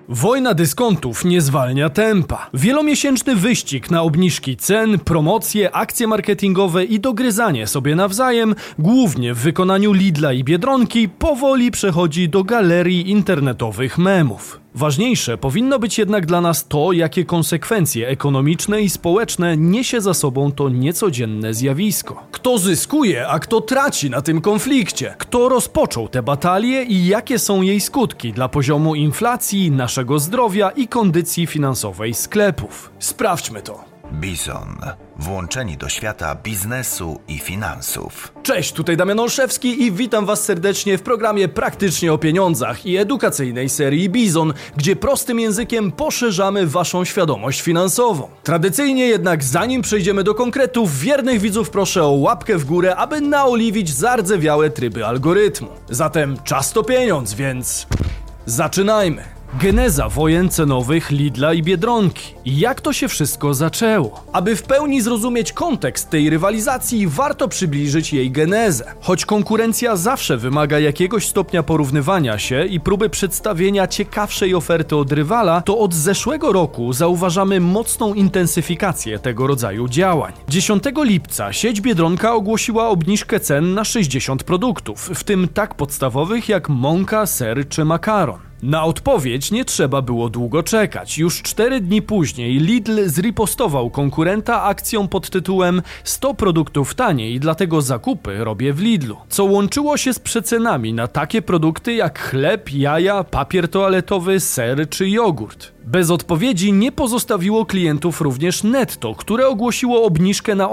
Wojna dyskontów nie zwalnia tempa. Wielomiesięczny wyścig na obniżki cen, promocje, akcje marketingowe i dogryzanie sobie nawzajem, głównie w wykonaniu Lidla i Biedronki, powoli przechodzi do galerii internetowych memów. Ważniejsze powinno być jednak dla nas to, jakie konsekwencje ekonomiczne i społeczne niesie za sobą to niecodzienne zjawisko. Kto zyskuje, a kto traci na tym konflikcie? Kto rozpoczął tę batalię i jakie są jej skutki dla poziomu inflacji, naszego zdrowia i kondycji finansowej sklepów? Sprawdźmy to. Bizon. Włączeni do świata biznesu i finansów. Cześć, tutaj Damian Olszewski i witam Was serdecznie w programie Praktycznie o pieniądzach i edukacyjnej serii Bizon, gdzie prostym językiem poszerzamy Waszą świadomość finansową. Tradycyjnie jednak, zanim przejdziemy do konkretów, wiernych widzów proszę o łapkę w górę, aby naoliwić zardzewiałe tryby algorytmu. Zatem czas to pieniądz, więc zaczynajmy. Geneza wojen cenowych Lidla i Biedronki. Jak to się wszystko zaczęło? Aby w pełni zrozumieć kontekst tej rywalizacji, warto przybliżyć jej genezę. Choć konkurencja zawsze wymaga jakiegoś stopnia porównywania się i próby przedstawienia ciekawszej oferty od rywala, to od zeszłego roku zauważamy mocną intensyfikację tego rodzaju działań. 10 lipca sieć Biedronka ogłosiła obniżkę cen na 60 produktów, w tym tak podstawowych jak mąka, ser czy makaron. Na odpowiedź nie trzeba było długo czekać. Już 4 dni później Lidl zripostował konkurenta akcją pod tytułem 100 produktów taniej, dlatego zakupy robię w Lidlu. Co łączyło się z przecenami na takie produkty jak chleb, jaja, papier toaletowy, ser czy jogurt. Bez odpowiedzi nie pozostawiło klientów również Netto, które ogłosiło obniżkę na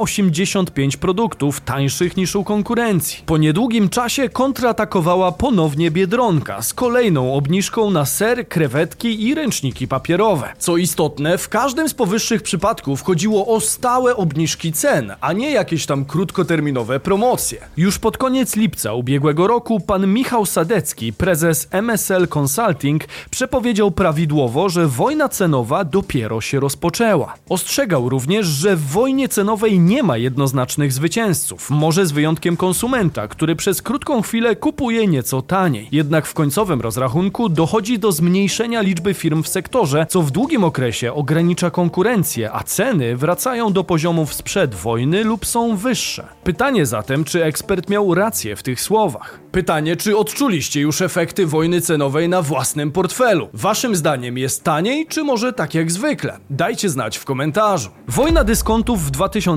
85 produktów tańszych niż u konkurencji. Po niedługim czasie kontratakowała ponownie Biedronka z kolejną obniżką na ser, krewetki i ręczniki papierowe. Co istotne, w każdym z powyższych przypadków chodziło o stałe obniżki cen, a nie jakieś tam krótkoterminowe promocje. Już pod koniec lipca ubiegłego roku pan Michał Sadecki, prezes MSL Consulting, przepowiedział prawidłowo, że wojna cenowa dopiero się rozpoczęła. Ostrzegał również, że w wojnie cenowej nie ma jednoznacznych zwycięzców, może z wyjątkiem konsumenta, który przez krótką chwilę kupuje nieco taniej. Jednak w końcowym rozrachunku dochodzi do zmniejszenia liczby firm w sektorze, co w długim okresie ogranicza konkurencję, a ceny wracają do poziomów sprzed wojny lub są wyższe. Pytanie zatem, czy ekspert miał rację w tych słowach? Pytanie, czy odczuliście już efekty wojny cenowej na własnym portfelu? Waszym zdaniem jest taniej, czy może tak jak zwykle? Dajcie znać w komentarzu. Wojna dyskontów w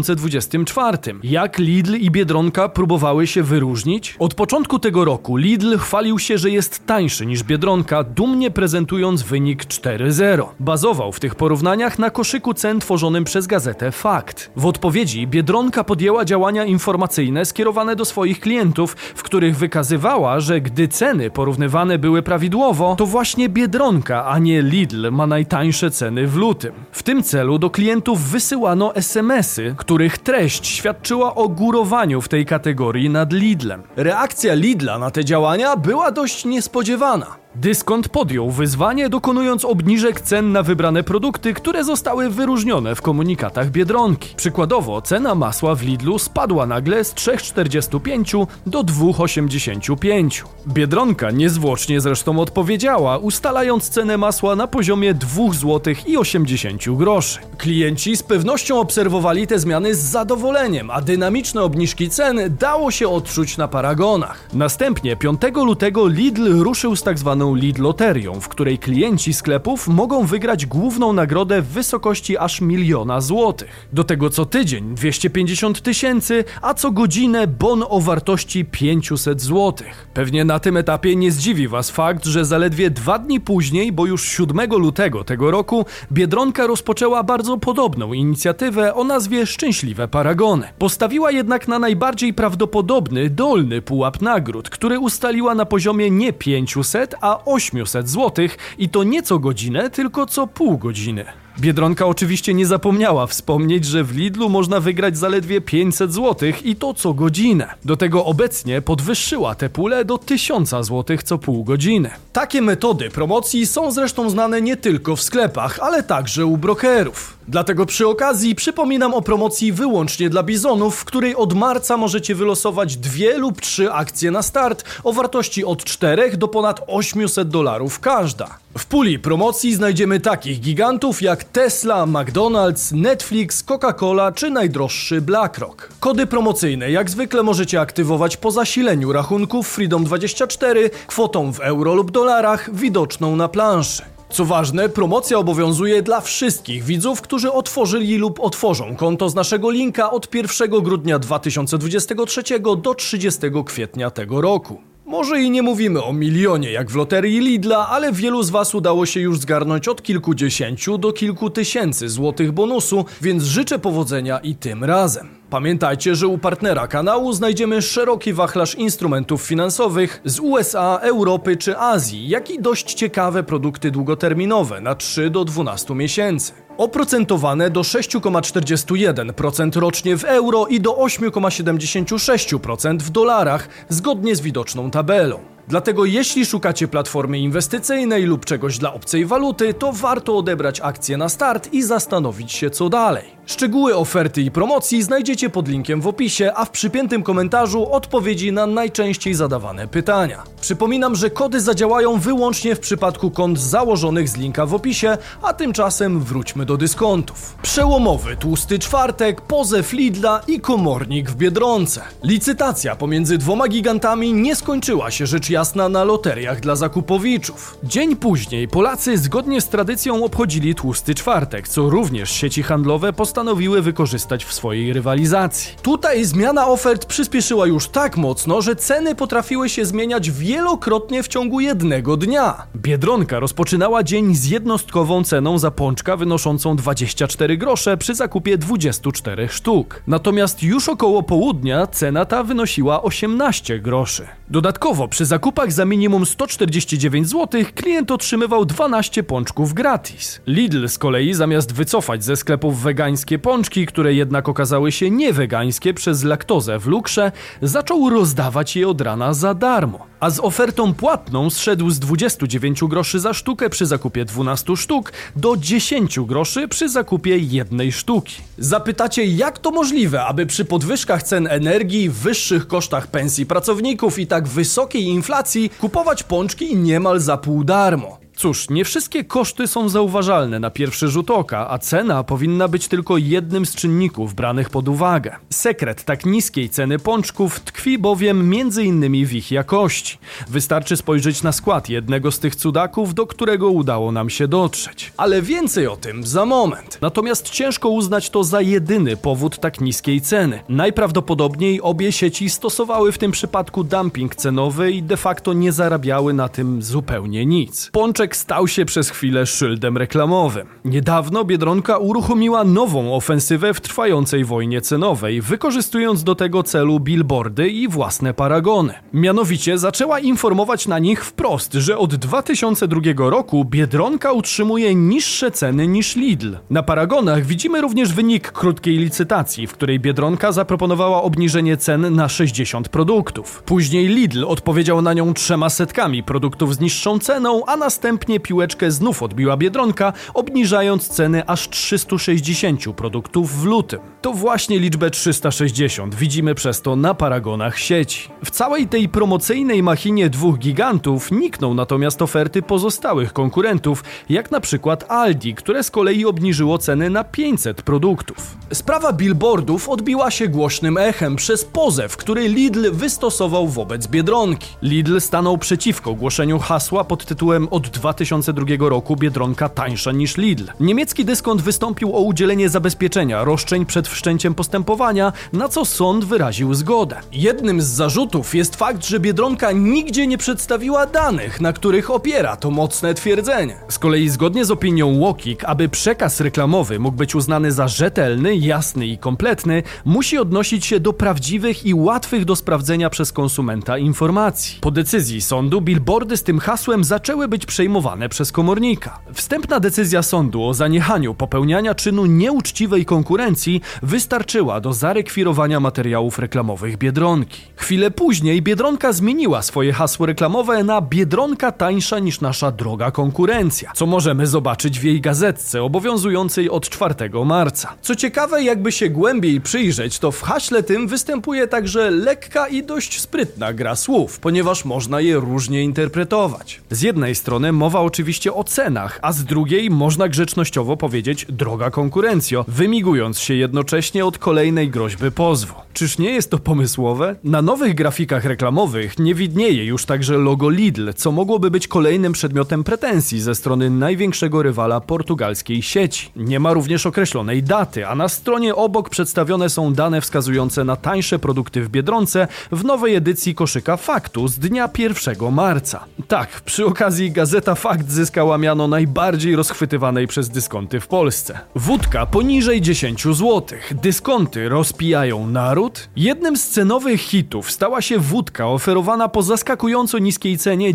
2024. Jak Lidl i Biedronka próbowały się wyróżnić? Od początku tego roku Lidl chwalił się, że jest tańszy niż Biedronka, dumnie prezentując wynik 4-0. Bazował w tych porównaniach na koszyku cen tworzonym przez gazetę Fakt. W odpowiedzi Biedronka podjęła działania informacyjne skierowane do swoich klientów, w których wykazywała, że gdy ceny porównywane były prawidłowo, to właśnie Biedronka, a nie Lidl ma najtańsze ceny w lutym. W tym celu do klientów wysyłano SMS-y, których treść świadczyła o górowaniu w tej kategorii nad Lidlem. Reakcja Lidla na te działania była dość niespodziewana. Dyskont podjął wyzwanie, dokonując obniżek cen na wybrane produkty, które zostały wyróżnione w komunikatach Biedronki. Przykładowo cena masła w Lidlu spadła nagle z 3,45 do 2,85. Biedronka niezwłocznie zresztą odpowiedziała, ustalając cenę masła na poziomie 2,80 zł. Klienci z pewnością obserwowali te zmiany z zadowoleniem, a dynamiczne obniżki cen dało się odczuć na paragonach. Następnie 5 lutego Lidl ruszył z tzw. Lidloterią, w której klienci sklepów mogą wygrać główną nagrodę w wysokości aż 1 000 000 złotych. Do tego co tydzień 250 000, a co godzinę bon o wartości 500 złotych. Pewnie na tym etapie nie zdziwi Was fakt, że zaledwie 2 dni później, bo już 7 lutego tego roku, Biedronka rozpoczęła bardzo podobną inicjatywę o nazwie Szczęśliwe Paragony. Postawiła jednak na najbardziej prawdopodobny dolny pułap nagród, który ustaliła na poziomie nie 500, a 800 zł i to nie co godzinę, tylko co pół godziny. Biedronka oczywiście nie zapomniała wspomnieć, że w Lidlu można wygrać zaledwie 500 zł i to co godzinę. Do tego obecnie podwyższyła tę pulę do 1000 zł co pół godziny. Takie metody promocji są zresztą znane nie tylko w sklepach, ale także u brokerów. Dlatego przy okazji przypominam o promocji wyłącznie dla bizonów, w której od marca możecie wylosować 2 lub 3 akcje na start o wartości od 4 do ponad $800 każda. W puli promocji znajdziemy takich gigantów jak Tesla, McDonald's, Netflix, Coca-Cola czy najdroższy BlackRock. Kody promocyjne jak zwykle możecie aktywować po zasileniu rachunków Freedom24 kwotą w euro lub dolarach widoczną na planszy. Co ważne, promocja obowiązuje dla wszystkich widzów, którzy otworzyli lub otworzą konto z naszego linka od 1 grudnia 2023 do 30 kwietnia tego roku. Może i nie mówimy o milionie jak w loterii Lidla, ale wielu z Was udało się już zgarnąć od kilkudziesięciu do kilku tysięcy złotych bonusu, więc życzę powodzenia i tym razem. Pamiętajcie, że u partnera kanału znajdziemy szeroki wachlarz instrumentów finansowych z USA, Europy czy Azji, jak i dość ciekawe produkty długoterminowe na 3 do 12 miesięcy. Oprocentowane do 6,41% rocznie w euro i do 8,76% w dolarach, zgodnie z widoczną tabelą. Dlatego jeśli szukacie platformy inwestycyjnej lub czegoś dla obcej waluty, to warto odebrać akcję na start i zastanowić się co dalej. Szczegóły oferty i promocji znajdziecie pod linkiem w opisie, a w przypiętym komentarzu odpowiedzi na najczęściej zadawane pytania. Przypominam, że kody zadziałają wyłącznie w przypadku kont założonych z linka w opisie, a tymczasem wróćmy do dyskontów. Przełomowy tłusty czwartek, pozew Lidla i komornik w Biedronce. Licytacja pomiędzy dwoma gigantami nie skończyła się rzecz jasna na loteriach dla zakupowiczów. Dzień później Polacy zgodnie z tradycją obchodzili tłusty czwartek, co również sieci handlowe postanowiły wykorzystać w swojej rywalizacji. Tutaj zmiana ofert przyspieszyła już tak mocno, że ceny potrafiły się zmieniać wielokrotnie w ciągu jednego dnia. Biedronka rozpoczynała dzień z jednostkową ceną za pączka wynoszącą 24 grosze przy zakupie 24 sztuk. Natomiast już około południa cena ta wynosiła 18 groszy. Dodatkowo przy zakupach za minimum 149 zł klient otrzymywał 12 pączków gratis. Lidl z kolei zamiast wycofać ze sklepów wegańskie pączki, które jednak okazały się niewegańskie przez laktozę w lukrze, zaczął rozdawać je od rana za darmo. A z ofertą płatną zszedł z 29 groszy za sztukę przy zakupie 12 sztuk do 10 groszy przy zakupie 1 sztuki. Zapytacie, jak to możliwe, aby przy podwyżkach cen energii, wyższych kosztach pensji pracowników i tak wysokiej inflacji kupować pączki niemal za pół darmo? Cóż, nie wszystkie koszty są zauważalne na pierwszy rzut oka, a cena powinna być tylko jednym z czynników branych pod uwagę. Sekret tak niskiej ceny pączków tkwi bowiem m.in. w ich jakości. Wystarczy spojrzeć na skład jednego z tych cudaków, do którego udało nam się dotrzeć. Ale więcej o tym za moment. Natomiast ciężko uznać to za jedyny powód tak niskiej ceny. Najprawdopodobniej obie sieci stosowały w tym przypadku dumping cenowy i de facto nie zarabiały na tym zupełnie nic. Pączek stał się przez chwilę szyldem reklamowym. Niedawno Biedronka uruchomiła nową ofensywę w trwającej wojnie cenowej, wykorzystując do tego celu billboardy i własne paragony. Mianowicie zaczęła informować na nich wprost, że od 2002 roku Biedronka utrzymuje niższe ceny niż Lidl. Na paragonach widzimy również wynik krótkiej licytacji, w której Biedronka zaproponowała obniżenie cen na 60 produktów. Później Lidl odpowiedział na nią 300 produktów z niższą ceną, a następnie piłeczkę znów odbiła Biedronka, obniżając ceny aż 360 produktów w lutym. To właśnie liczbę 360 widzimy przez to na paragonach sieci. W całej tej promocyjnej machinie dwóch gigantów nikną natomiast oferty pozostałych konkurentów, jak na przykład Aldi, które z kolei obniżyło ceny na 500 produktów. Sprawa billboardów odbiła się głośnym echem przez pozew, który Lidl wystosował wobec Biedronki. Lidl stanął przeciwko głoszeniu hasła pod tytułem "Od 2002 roku Biedronka tańsza niż Lidl". Niemiecki dyskont wystąpił o udzielenie zabezpieczenia roszczeń przed wszczęciem postępowania, na co sąd wyraził zgodę. Jednym z zarzutów jest fakt, że Biedronka nigdzie nie przedstawiła danych, na których opiera to mocne twierdzenie. Z kolei zgodnie z opinią Łokik, aby przekaz reklamowy mógł być uznany za rzetelny, jasny i kompletny, musi odnosić się do prawdziwych i łatwych do sprawdzenia przez konsumenta informacji. Po decyzji sądu billboardy z tym hasłem zaczęły być przejmowane podsumowane przez komornika. Wstępna decyzja sądu o zaniechaniu popełniania czynu nieuczciwej konkurencji wystarczyła do zarekwirowania materiałów reklamowych Biedronki. Chwilę później Biedronka zmieniła swoje hasło reklamowe na Biedronka tańsza niż nasza droga konkurencja, co możemy zobaczyć w jej gazetce obowiązującej od 4 marca. Co ciekawe, jakby się głębiej przyjrzeć, to w haśle tym występuje także lekka i dość sprytna gra słów, ponieważ można je różnie interpretować. Z jednej strony mowa oczywiście o cenach, a z drugiej można grzecznościowo powiedzieć droga konkurencjo, wymigując się jednocześnie od kolejnej groźby pozwu. Czyż nie jest to pomysłowe? Na nowych grafikach reklamowych nie widnieje już także logo Lidl, co mogłoby być kolejnym przedmiotem pretensji ze strony największego rywala portugalskiej sieci. Nie ma również określonej daty, a na stronie obok przedstawione są dane wskazujące na tańsze produkty w Biedronce w nowej edycji koszyka Faktu z dnia 1 marca. Tak, przy okazji gazeta Fakt zyskała miano najbardziej rozchwytywanej przez dyskonty w Polsce. Wódka poniżej 10 zł. Dyskonty rozpijają naród? Jednym z cenowych hitów stała się wódka oferowana po zaskakująco niskiej cenie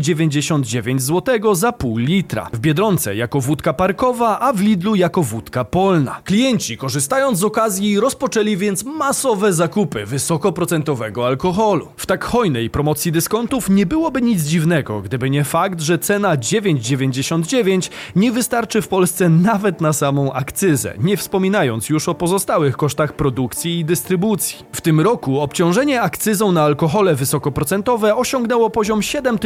9,99 zł za pół litra. W Biedronce jako wódka parkowa, a w Lidlu jako wódka polna. Klienci, korzystając z okazji, rozpoczęli więc masowe zakupy wysokoprocentowego alkoholu. W tak hojnej promocji dyskontów nie byłoby nic dziwnego, gdyby nie fakt, że cena 9,99 nie wystarczy w Polsce nawet na samą akcyzę, nie wspominając już o pozostałych kosztach produkcji i dystrybucji. W tym roku obciążenie akcyzą na alkohole wysokoprocentowe osiągnęło poziom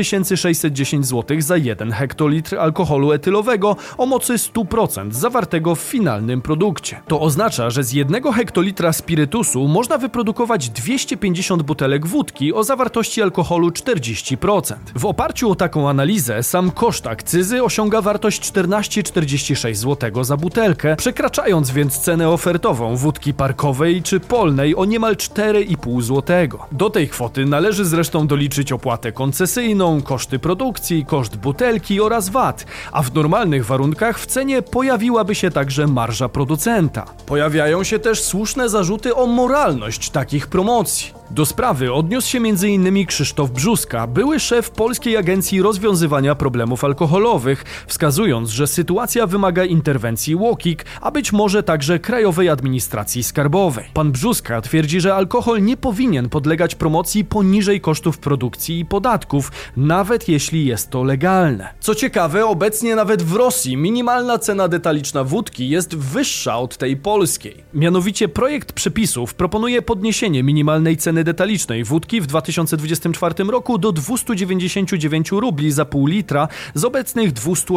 7610 zł za 1 hektolitr alkoholu etylowego o mocy 100% zawartego w finalnym produkcie. To oznacza, że z 1 hektolitra spirytusu można wyprodukować 250 butelek wódki o zawartości alkoholu 40%. W oparciu o taką analizę sam koszt akcyzy osiąga wartość 14,46 zł za butelkę, przekraczając więc cenę ofertową wódki parkowej czy polnej o niemal 4,5 zł. Do tej kwoty należy zresztą doliczyć opłatę koncesyjną, koszty produkcji, koszt butelki oraz VAT, a w normalnych warunkach w cenie pojawiłaby się także marża producenta. Pojawiają się też słuszne zarzuty o moralność takich promocji. Do sprawy odniósł się m.in. Krzysztof Brzóska, były szef Polskiej Agencji Rozwiązywania Problemów Alkoholowych, wskazując, że sytuacja wymaga interwencji UOKiK, a być może także Krajowej Administracji Skarbowej. Pan Brzóska twierdzi, że alkohol nie powinien podlegać promocji poniżej kosztów produkcji i podatków, nawet jeśli jest to legalne. Co ciekawe, obecnie nawet w Rosji minimalna cena detaliczna wódki jest wyższa od tej polskiej. Mianowicie projekt przepisów proponuje podniesienie minimalnej ceny detalicznej wódki w 2024 roku do 299 rubli za pół litra z obecnych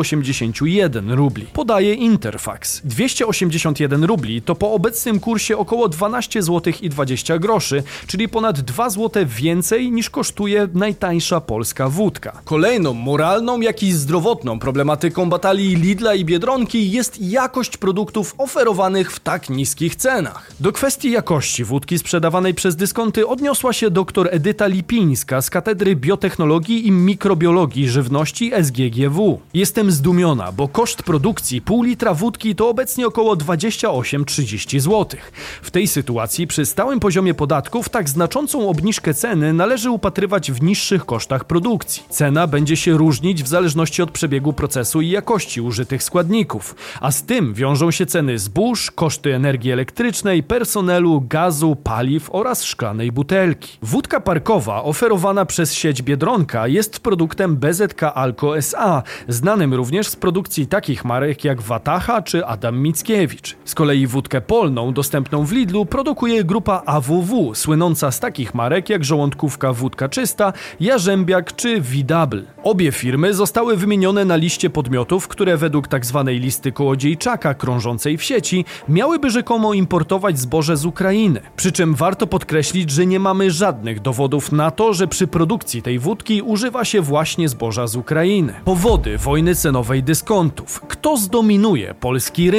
281 rubli. Podaje Interfax. 281 rubli to po obecnym kursie około 12 zł i 20 groszy, czyli ponad 2 zł więcej niż kosztuje najtańsza polska wódka. Kolejną moralną, jak i zdrowotną problematyką batalii Lidla i Biedronki jest jakość produktów oferowanych w tak niskich cenach. Do kwestii jakości wódki sprzedawanej przez dyskonty odniosła się dr Edyta Lipińska z Katedry Biotechnologii i Mikrobiologii Żywności SGGW. Jestem zdumiona, bo koszt produkcji pół litra wódki to obecnie około 28-30 zł. W tej sytuacji przy stałym poziomie podatków tak znaczącą obniżkę ceny należy upatrywać w niższych kosztach produkcji. Cena będzie się różnić w zależności od przebiegu procesu i jakości użytych składników, a z tym wiążą się ceny zbóż, koszty energii elektrycznej, personelu, gazu, paliw oraz szklanej butelki. Wódka parkowa oferowana przez sieć Biedronka jest produktem BZK Alko S.A., znanym również z produkcji takich marek jak Wataha czy Adam Mickiewicz. Z kolei wódkę polną dostępną w Lidlu produkuje grupa AWW, słynąca z takich marek jak żołądkówka Wódka Czysta, Jarzębiak czy Widabl. Obie firmy zostały wymienione na liście podmiotów, które według tzw. listy kołodziejczaka krążącej w sieci miałyby rzekomo importować zboże z Ukrainy. Przy czym warto podkreślić, że nie mamy żadnych dowodów na to, że przy produkcji tej wódki używa się właśnie zboża z Ukrainy. Powody wojny cenowej dyskontów. Kto zdominuje polski rynek?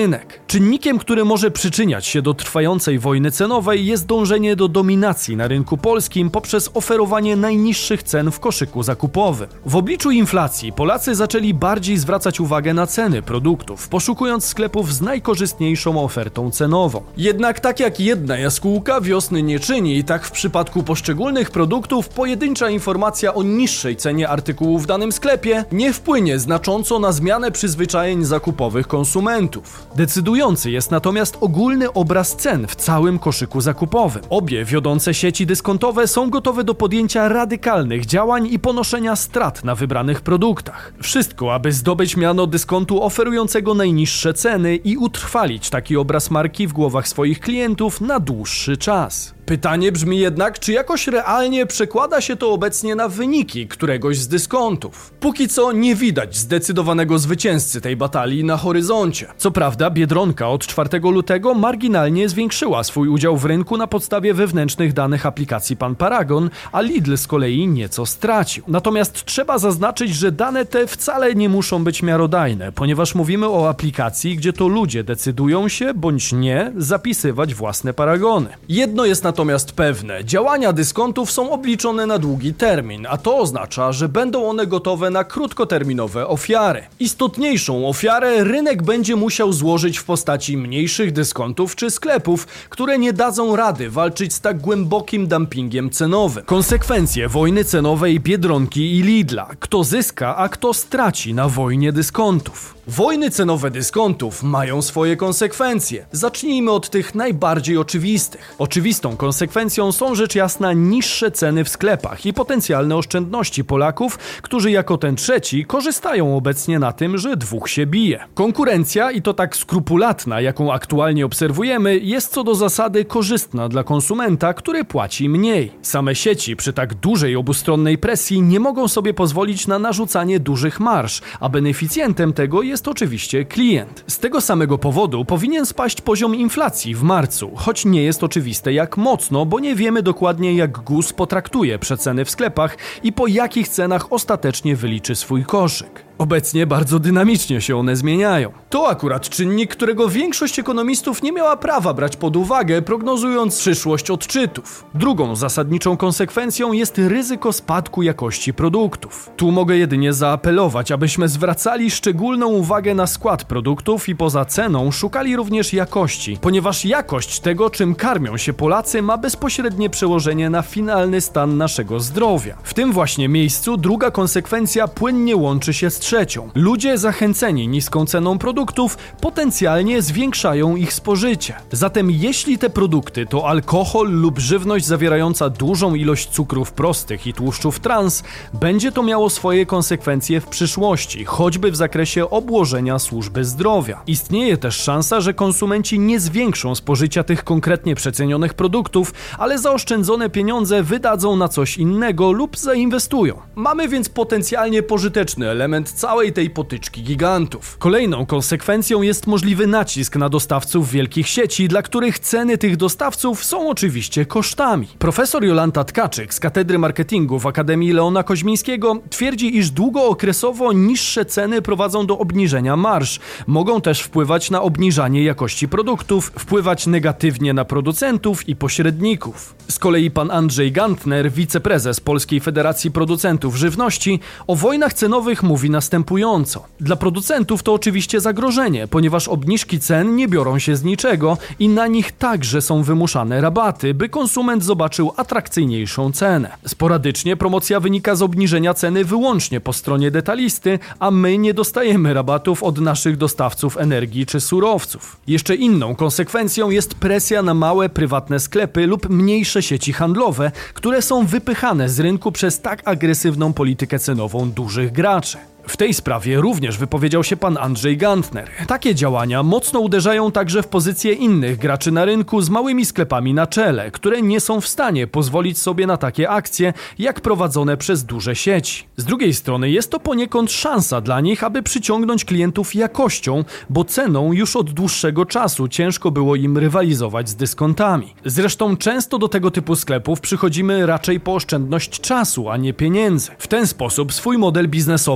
Czynnikiem, który może przyczyniać się do trwającej wojny cenowej, jest dążenie do dominacji na rynku polskim poprzez oferowanie najniższych cen w koszyku zakupowym. W obliczu inflacji Polacy zaczęli bardziej zwracać uwagę na ceny produktów, poszukując sklepów z najkorzystniejszą ofertą cenową. Jednak tak jak jedna jaskółka wiosny nie czyni, tak w przypadku poszczególnych produktów pojedyncza informacja o niższej cenie artykułu w danym sklepie nie wpłynie znacząco na zmianę przyzwyczajeń zakupowych konsumentów. Decydujący jest natomiast ogólny obraz cen w całym koszyku zakupowym. Obie wiodące sieci dyskontowe są gotowe do podjęcia radykalnych działań i ponoszenia strat na wybranych produktach. Wszystko, aby zdobyć miano dyskontu oferującego najniższe ceny i utrwalić taki obraz marki w głowach swoich klientów na dłuższy czas. Pytanie brzmi jednak, czy jakoś realnie przekłada się to obecnie na wyniki któregoś z dyskontów. Póki co nie widać zdecydowanego zwycięzcy tej batalii na horyzoncie. Co prawda Biedronka od 4 lutego marginalnie zwiększyła swój udział w rynku na podstawie wewnętrznych danych aplikacji Pan Paragon, a Lidl z kolei nieco stracił. Natomiast trzeba zaznaczyć, że dane te wcale nie muszą być miarodajne, ponieważ mówimy o aplikacji, gdzie to ludzie decydują się, bądź nie, zapisywać własne paragony. Jedno jest natomiast pewne, działania dyskontów są obliczone na długi termin, a to oznacza, że będą one gotowe na krótkoterminowe ofiary. Istotniejszą ofiarę rynek będzie musiał złożyć w postaci mniejszych dyskontów czy sklepów, które nie dadzą rady walczyć z tak głębokim dumpingiem cenowym. Konsekwencje wojny cenowej Biedronki i Lidla. Kto zyska, a kto straci na wojnie dyskontów. Wojny cenowe dyskontów mają swoje konsekwencje. Zacznijmy od tych najbardziej oczywistych. Oczywistą konsekwencją są rzecz jasna niższe ceny w sklepach i potencjalne oszczędności Polaków, którzy jako ten trzeci korzystają obecnie na tym, że dwóch się bije. Konkurencja, i to tak skrupulatna, jaką aktualnie obserwujemy, jest co do zasady korzystna dla konsumenta, który płaci mniej. Same sieci przy tak dużej obustronnej presji nie mogą sobie pozwolić na narzucanie dużych marż, a beneficjentem tego jest oczywiście klient. Z tego samego powodu powinien spaść poziom inflacji w marcu, choć nie jest oczywiste jak mocno, bo nie wiemy dokładnie jak GUS potraktuje przeceny w sklepach i po jakich cenach ostatecznie wyliczy swój koszyk. Obecnie bardzo dynamicznie się one zmieniają. To akurat czynnik, którego większość ekonomistów nie miała prawa brać pod uwagę, prognozując przyszłość odczytów. Drugą zasadniczą konsekwencją jest ryzyko spadku jakości produktów. Tu mogę jedynie zaapelować, abyśmy zwracali szczególną uwagę na skład produktów i poza ceną szukali również jakości, ponieważ jakość tego, czym karmią się Polacy, ma bezpośrednie przełożenie na finalny stan naszego zdrowia. W tym właśnie miejscu druga konsekwencja płynnie łączy się z trzecią. Ludzie zachęceni niską ceną produktów potencjalnie zwiększają ich spożycie. Zatem jeśli te produkty to alkohol lub żywność zawierająca dużą ilość cukrów prostych i tłuszczów trans, będzie to miało swoje konsekwencje w przyszłości, choćby w zakresie obłożenia służby zdrowia. Istnieje też szansa, że konsumenci nie zwiększą spożycia tych konkretnie przecenionych produktów, ale zaoszczędzone pieniądze wydadzą na coś innego lub zainwestują. Mamy więc potencjalnie pożyteczny element całej tej potyczki gigantów. Kolejną konsekwencją jest możliwy nacisk na dostawców wielkich sieci, dla których ceny tych dostawców są oczywiście kosztami. Profesor Jolanta Tkaczyk z Katedry Marketingu w Akademii Leona Koźmińskiego twierdzi, iż długookresowo niższe ceny prowadzą do obniżenia marż. Mogą też wpływać na obniżanie jakości produktów, wpływać negatywnie na producentów i pośredników. Z kolei pan Andrzej Gantner, wiceprezes Polskiej Federacji Producentów Żywności, o wojnach cenowych mówi następująco. Dla producentów to oczywiście zagrożenie, ponieważ obniżki cen nie biorą się z niczego i na nich także są wymuszane rabaty, by konsument zobaczył atrakcyjniejszą cenę. Sporadycznie promocja wynika z obniżenia ceny wyłącznie po stronie detalisty, a my nie dostajemy rabatów od naszych dostawców energii czy surowców. Jeszcze inną konsekwencją jest presja na małe, prywatne sklepy lub mniejsze sieci handlowe, które są wypychane z rynku przez tak agresywną politykę cenową dużych graczy. W tej sprawie również wypowiedział się pan Andrzej Gantner. Takie działania mocno uderzają także w pozycję innych graczy na rynku z małymi sklepami na czele, które nie są w stanie pozwolić sobie na takie akcje, jak prowadzone przez duże sieci. Z drugiej strony jest to poniekąd szansa dla nich, aby przyciągnąć klientów jakością, bo ceną już od dłuższego czasu ciężko było im rywalizować z dyskontami. Zresztą często do tego typu sklepów przychodzimy raczej po oszczędność czasu, a nie pieniędzy. W ten sposób swój model biznesowy budują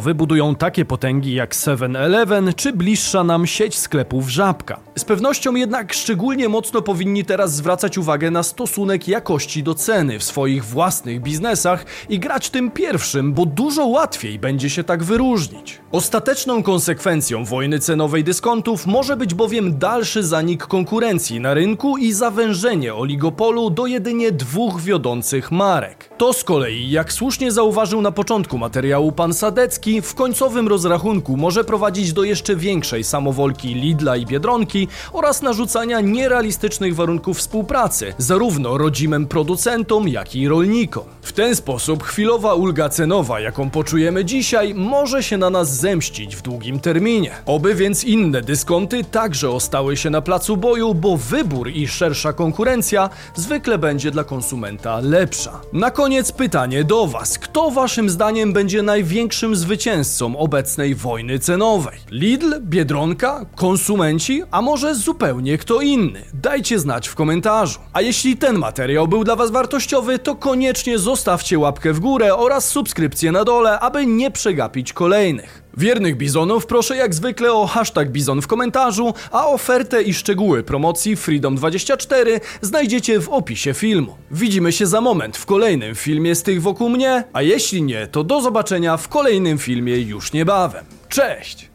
zdobywają takie potęgi jak 7-Eleven czy bliższa nam sieć sklepów Żabka. Z pewnością jednak szczególnie mocno powinni teraz zwracać uwagę na stosunek jakości do ceny w swoich własnych biznesach i grać tym pierwszym, bo dużo łatwiej będzie się tak wyróżnić. Ostateczną konsekwencją wojny cenowej dyskontów może być bowiem dalszy zanik konkurencji na rynku i zawężenie oligopolu do jedynie 2 wiodących marek. To z kolei, jak słusznie zauważył na początku materiału pan Sadecki, w końcowym rozrachunku może prowadzić do jeszcze większej samowolki Lidla i Biedronki oraz narzucania nierealistycznych warunków współpracy, zarówno rodzimym producentom, jak i rolnikom. W ten sposób chwilowa ulga cenowa, jaką poczujemy dzisiaj, może się na nas zemścić w długim terminie. Oby więc inne dyskonty także ostały się na placu boju, bo wybór i szersza konkurencja zwykle będzie dla konsumenta lepsza. Na koniec pytanie do Was. Kto waszym zdaniem będzie największym zwycięzcą obecnej wojny cenowej? Lidl, Biedronka, konsumenci, a może zupełnie kto inny? Dajcie znać w komentarzu. A jeśli ten materiał był dla Was wartościowy, to koniecznie zostawcie łapkę w górę oraz subskrypcję na dole, aby nie przegapić kolejnych. Wiernych Bizonów proszę jak zwykle o #Bizon w komentarzu, a ofertę i szczegóły promocji Freedom24 znajdziecie w opisie filmu. Widzimy się za moment w kolejnym filmie z tych wokół mnie, a jeśli nie, to do zobaczenia w kolejnym filmie już niebawem. Cześć!